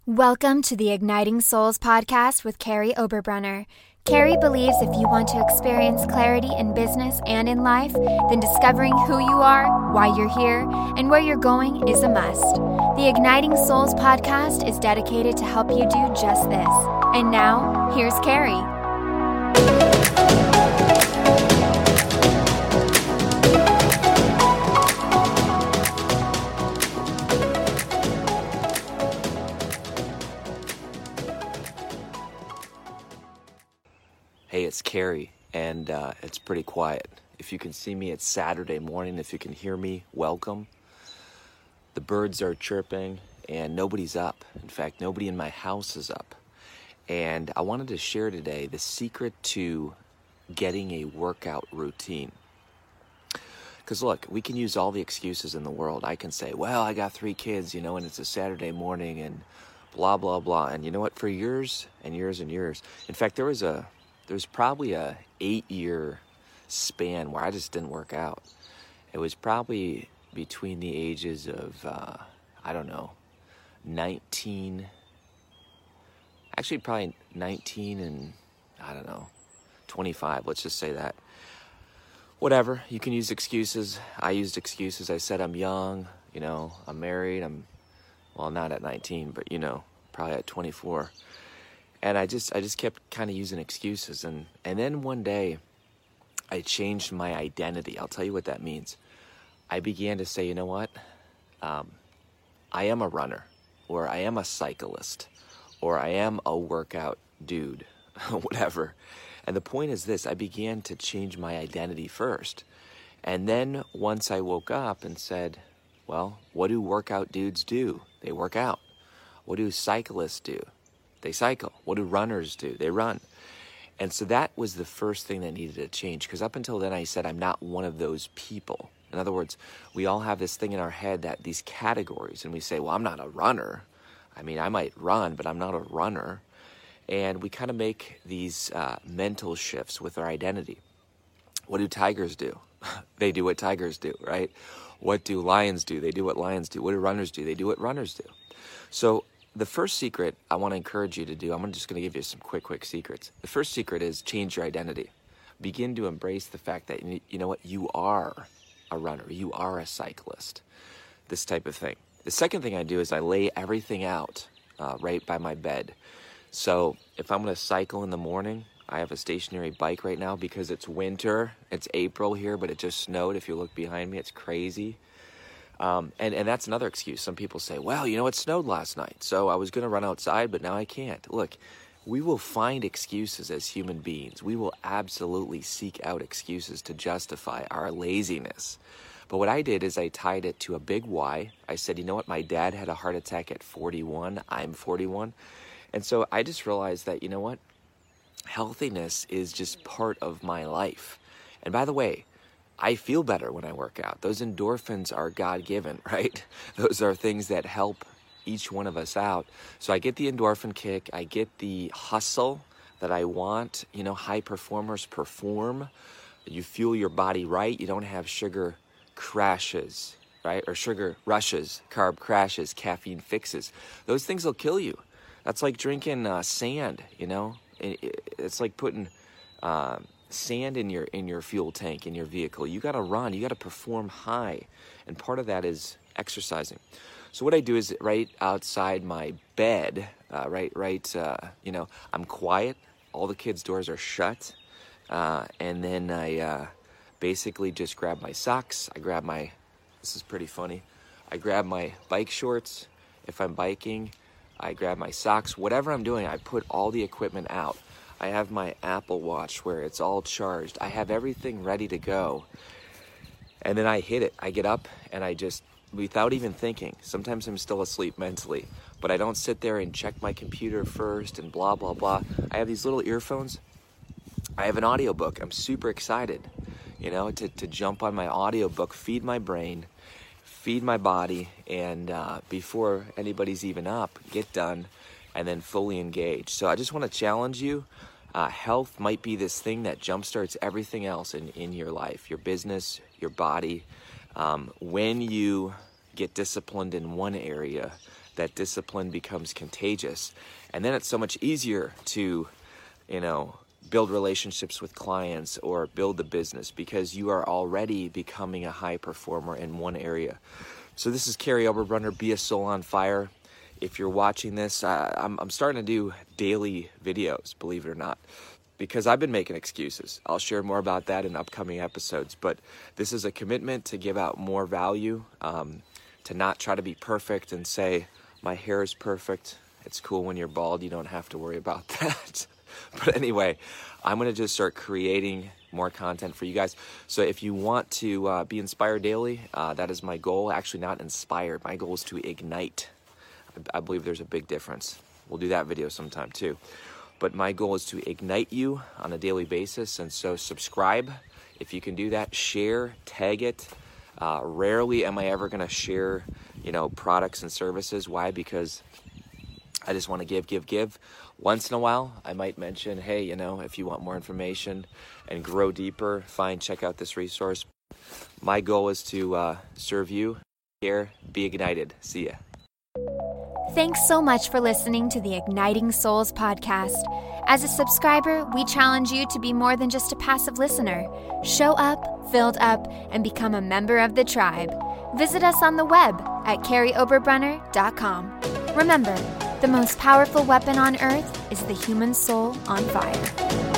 Welcome to the Igniting Souls podcast with Carrie Oberbrunner. Carrie believes if you want to experience clarity in business and in life, then discovering who you are, why you're here, and where you're going is a must. The Igniting Souls podcast is dedicated to help you do just this. And now, here's Carrie. Hey, it's Carrie, and it's pretty quiet. If you can see me, it's Saturday morning. If you can hear me, welcome. The birds are chirping, and nobody's up. In fact, nobody in my house is up. And I wanted to share today the secret to getting a workout routine. Because look, we can use all the excuses in the world. I can say, well, I got 3 kids, and it's a Saturday morning, and blah, blah, blah. And you know what? For years and years and years, in fact, there's probably a 8-year span where I just didn't work out. It was probably between the ages of, 19 and, 25. Let's just say that. Whatever, you can use excuses. I used excuses. I said I'm young, I'm married. Not at 19, but, probably at 24. And I just kept kind of using excuses. And then one day, I changed my identity. I'll tell you what that means. I began to say, you know what? I am a runner, or I am a cyclist, or I am a workout dude, whatever. And the point is this, I began to change my identity first. And then once I woke up and said, well, what do workout dudes do? They work out. What do cyclists do? They cycle. What do runners do? They run. And so that was the first thing that needed to change, because up until then I said I'm not one of those people. In other words, we all have this thing in our head, that these categories, and we say, well, I'm not a runner. I might run, but I'm not a runner. And we kind of make these mental shifts with our identity. What do tigers do? They do what tigers do, right? What do lions do? They do what lions do. What do runners do? They do what runners do. So the first secret I want to encourage you to do, I'm just going to give you some quick secrets. The first secret is change your identity. Begin to embrace the fact that, you know what, you are a runner. You are a cyclist. This type of thing. The second thing I do is I lay everything out right by my bed. So if I'm going to cycle in the morning, I have a stationary bike right now because it's winter. It's April here, but it just snowed. If you look behind me, it's crazy. And that's another excuse. Some people say, well, it snowed last night, so I was going to run outside, but now I can't. Look, we will find excuses as human beings. We will absolutely seek out excuses to justify our laziness. But what I did is I tied it to a big why. I said, you know what? My dad had a heart attack at 41. I'm 41. And so I just realized that, healthiness is just part of my life. And by the way, I feel better when I work out. Those endorphins are God-given, right? Those are things that help each one of us out. So I get the endorphin kick. I get the hustle that I want. High performers perform. You fuel your body right. You don't have sugar crashes, right? Or sugar rushes, carb crashes, caffeine fixes. Those things will kill you. That's like drinking sand, It's like putting sand in your fuel tank in your vehicle. You got to run. You got to perform high, and part of that is exercising. So what I do is right outside my bed, I'm quiet. All the kids' doors are shut, and then I basically just grab my socks. This is pretty funny. I grab my bike shorts. If I'm biking, I grab my socks. Whatever I'm doing, I put all the equipment out. I have my Apple Watch where it's all charged. I have everything ready to go. And then I hit it. I get up and I just, without even thinking, sometimes I'm still asleep mentally, but I don't sit there and check my computer first and blah, blah, blah. I have these little earphones. I have an audiobook. I'm super excited, to jump on my audiobook, feed my brain, feed my body, and before anybody's even up, get done, and then fully engage. So I just want to challenge you. Health might be this thing that jumpstarts everything else in your life, your business, your body. When you get disciplined in one area, that discipline becomes contagious. And then it's so much easier to, build relationships with clients or build the business because you are already becoming a high performer in one area. So this is Carey Oberbrunner, Be a Soul on Fire. If you're watching this, I'm starting to do daily videos, believe it or not, because I've been making excuses. I'll share more about that in upcoming episodes, but this is a commitment to give out more value, to not try to be perfect and say, my hair is perfect. It's cool when you're bald. You don't have to worry about that. But anyway, I'm going to just start creating more content for you guys. So if you want to be inspired daily, that is my goal. Actually, not inspired. My goal is to ignite. I believe there's a big difference. We'll do that video sometime too. But my goal is to ignite you on a daily basis. And so subscribe if you can do that. Share, tag it. Rarely am I ever going to share, products and services. Why? Because I just want to give. Once in a while, I might mention, hey, if you want more information and grow deeper, check out this resource. My goal is to serve you. Here, be ignited. See ya. Thanks so much for listening to the Igniting Souls podcast. As a subscriber, we challenge you to be more than just a passive listener. Show up, filled up, and become a member of the tribe. Visit us on the web at CareyOberbrunner.com. Remember, the most powerful weapon on earth is the human soul on fire.